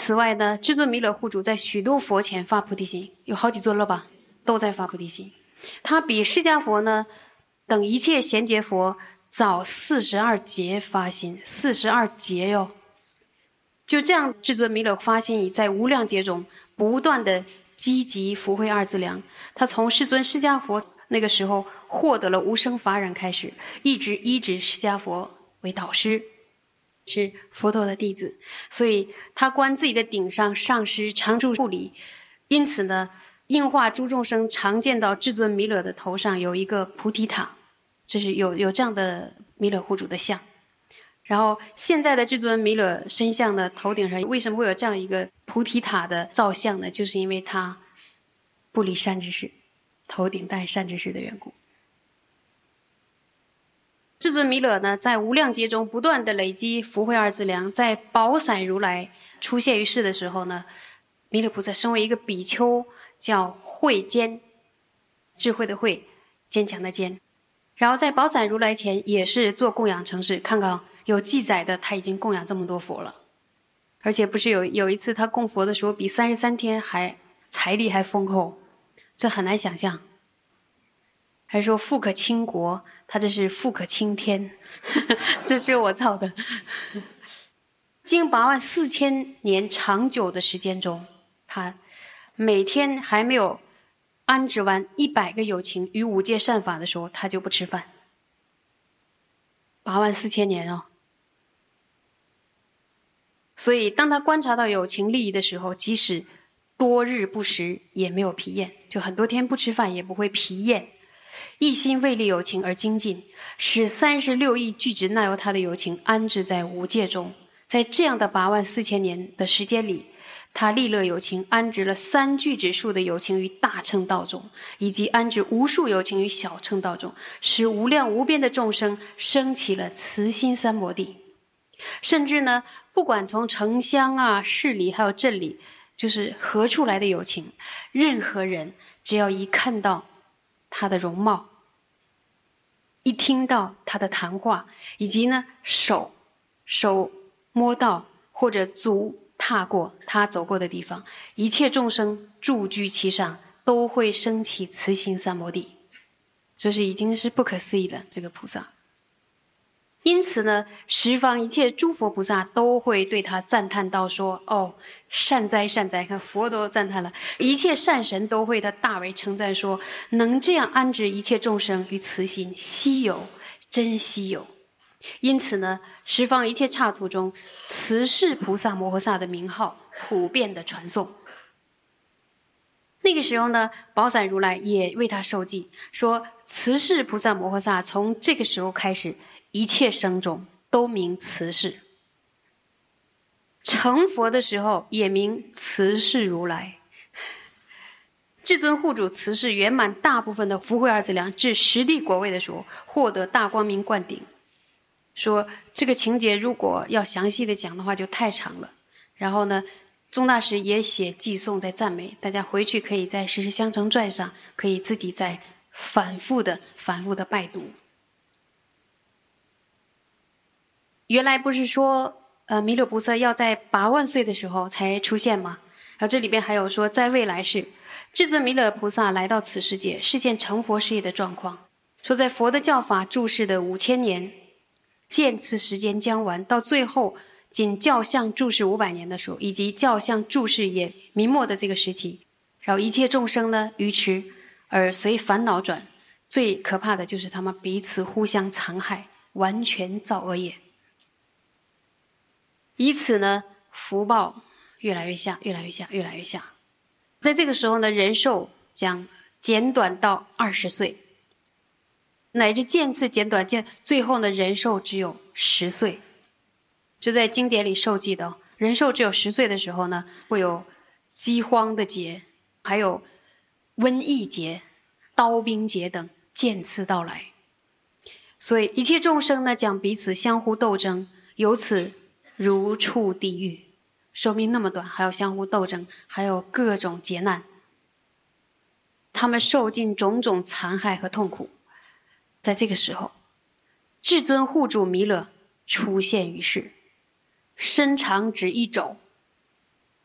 此外呢，至尊弥勒护主在许多佛前发菩提心，有好几尊了吧，都在发菩提心。他比释迦佛呢等一切贤劫佛早42劫发心，42劫哟。就这样，至尊弥勒发心已在无量劫中不断的积极福慧二资粮。他从世尊释迦佛那个时候获得了无生法忍开始，一直依止释迦佛为导师，是佛陀的弟子，所以他观自己的顶上上师常住护理。因此呢，应化诸众生常见到至尊弥勒的头上有一个菩提塔，这是有这样的弥勒护主的像。然后现在的至尊弥勒身像呢，头顶上为什么会有这样一个菩提塔的造像呢？就是因为他不离善知识，头顶戴善知识的缘故。至尊弥勒呢，在无量劫中不断的累积福慧二资粮。在宝伞如来出现于世的时候呢，弥勒菩萨身为一个比丘，叫慧坚，智慧的慧，坚强的坚。然后在宝伞如来前也是做供养城市，看看有记载的，他已经供养这么多佛了。而且不是有一次他供佛的时候，比33天还财力还丰厚，这很难想象。还说富可倾国，他这是富可倾天，这是我造的。经84000年长久的时间中，他每天还没有安置完100个有情与5戒善法的时候，他就不吃饭。84000年哦。所以当他观察到有情利益的时候，即使多日不食也没有疲厌，就很多天不吃饭也不会疲厌，一心为利有情而精进，使36亿具直那由他的有情安置在5戒中。在这样的84000年的时间里，他利乐有情，安置了3具直数的有情于大乘道中，以及安置无数有情于小乘道中，使无量无边的众生升起了慈心三摩地。甚至呢，不管从城乡啊、市里还有镇里，就是何处来的有情，任何人只要一看到他的容貌，一听到他的谈话，以及呢手摸到或者足踏过他走过的地方，一切众生住居其上，都会升起慈心三摩地。这是已经是不可思议的这个菩萨。因此呢，十方一切诸佛菩萨都会对他赞叹到说：哦，善哉善哉！看佛都赞叹了，一切善神都会他大为称赞说，能这样安置一切众生于慈心，稀有，真稀有。因此呢，十方一切刹土中，慈氏菩萨摩诃萨的名号普遍的传颂。那个时候呢，宝伞如来也为他受记，说慈氏菩萨摩诃萨从这个时候开始，一切生中都名慈氏，成佛的时候也名慈氏如来。至尊护主慈氏圆满大部分的福慧二资粮，至10地果位的时候，获得大光明灌顶。说这个情节如果要详细的讲的话就太长了，然后呢宗大师也写寄颂在赞美，大家回去可以在《十世相承传》上可以自己再反复的拜读。原来不是说弥勒菩萨要在8万岁的时候才出现吗？然后这里边还有说，在未来世至尊弥勒菩萨来到此世界，实现成佛事业的状况。说在佛的教法住世的5000年，渐次时间将完，到最后仅教相住世500年的时候，以及教相住世也明末的这个时期，然后一切众生呢愚痴而随烦恼转，最可怕的就是他们彼此互相残害，完全造恶业。以此呢，福报越来越下，越来越下，越来越下。在这个时候呢，人寿将减短到20岁，乃至渐次减短，最后呢，人寿只有10岁。就在经典里受记的，人寿只有10岁的时候呢，会有饥荒的劫，还有瘟疫劫、刀兵劫等渐次到来。所以一切众生呢，将彼此相互斗争，由此如处地狱。寿命那么短，还要相互斗争，还有各种劫难，他们受尽种种残害和痛苦。在这个时候，至尊护主弥勒出现于世，身长只1肘，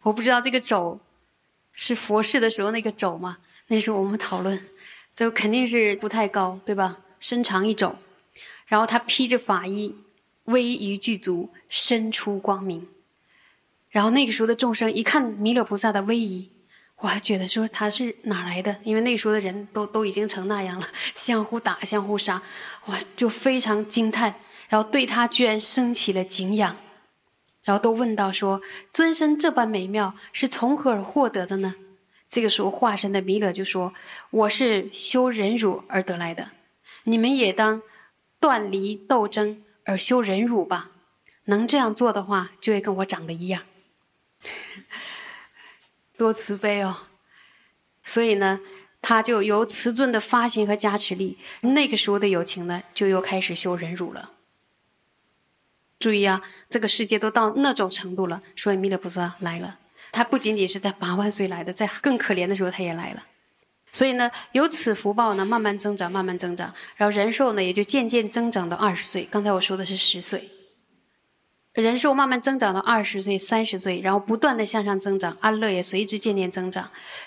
我不知道这个肘是佛事的时候那个肘吗？那时候我们讨论，就肯定是不太高，对吧？身长一肘，然后他披着法衣，威仪具足，身出光明。然后那个时候的众生一看弥勒菩萨的威仪，我还觉得说他是哪来的？因为那时候的人都已经成那样了，相互打，相互杀，哇，就非常惊叹，然后对他居然升起了敬仰，然后都问到说：尊身这般美妙，是从何而获得的呢？这个时候化身的弥勒就说：我是修忍辱而得来的，你们也当断离斗争而修忍辱吧。能这样做的话，就会跟我长得一样。多慈悲哦！所以呢，他就由慈尊的发心和加持力，那个时候的有情呢，就又开始修忍辱了。注意啊，这个世界都到那种程度了，所以弥勒菩萨来了。他不仅仅是在8万岁来的，在更可怜的时候他也来了。所以呢，由此福报呢慢慢增长，慢慢增长，然后人寿呢也就渐渐增长到20岁。刚才我说的是10岁。人寿慢慢增长到20岁、30岁，然后不断的向上增长，安乐也随之渐渐增长。